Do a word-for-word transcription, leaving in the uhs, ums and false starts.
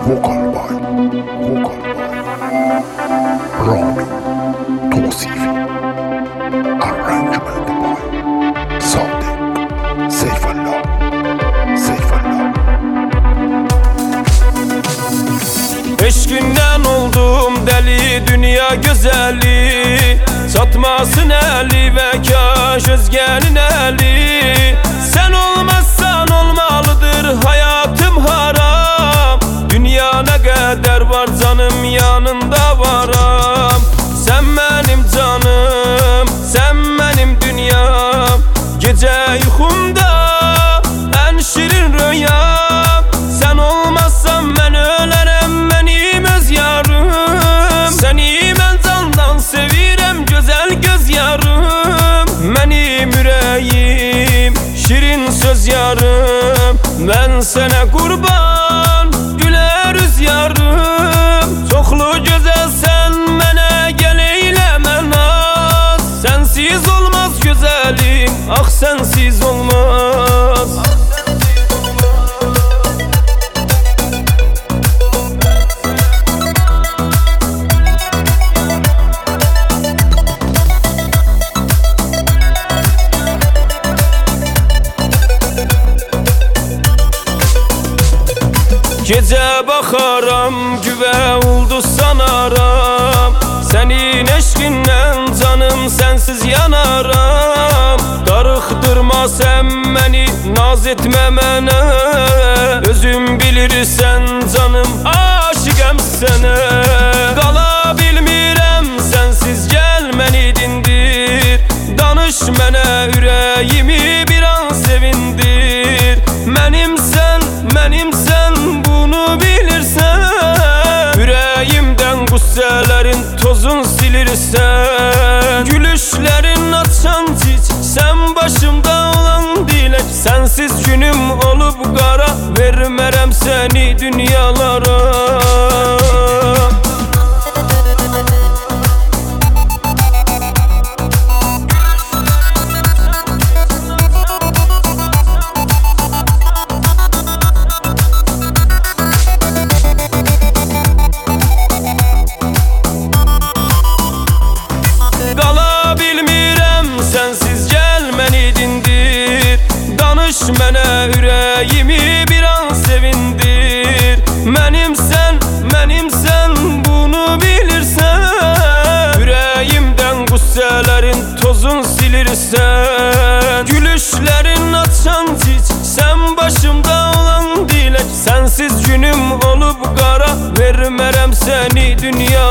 Vocal by Vocal by Rami Tosifi. Arrangement by Sadık Seyfullah Seyfullah. Eşkinden oldum deli, dünya güzeli, satmasın eli ve kaş özgenin eli. Sen olmazsan olmalıdır hayatım haram. Dünya ne kadar var canım yanında varam. Sen benim canım, sen benim dünyam. Gece uykumda en şirin rüyam. Sen olmazsan ben ölerim, benim öz yarım. Seni ben candan sevirem, güzel göz yarım. Benim yüreğim, şirin söz yarım. Ben sana kurban, güler yüz yarım. Çoklu güzel sen bana gel eyleme naz. Sensiz olmaz güzelim, ah sensiz olmaz. Gece bakaram, güve oldu sanaram. Senin eşkinden canım sensiz yanaram. Darıktırma sen beni, naz etme mene. Özüm bilirsen canım, aşıkım sana. Qala bilmirəm sensiz, gel beni dindir. Danış mənə ürəyimi bir an sevindir. Menimsen, menimsen bunu bilirsen. Yüreğimden gusselerin tozun silirsen. Gülüşlerin açan çiç, sen başımda olan dilek. Sensiz günüm olup kara, vermerem seni dünyalara. Mənə ürəyimi bir an sevindir. Menimsen, menimsen bunu bilirsen. Yüreğimden gusselerin tozun silirsen. Gülüşlerin açan çiç, sen başımda olan dilek. Sensiz günüm olup kara, vermerem seni dünya.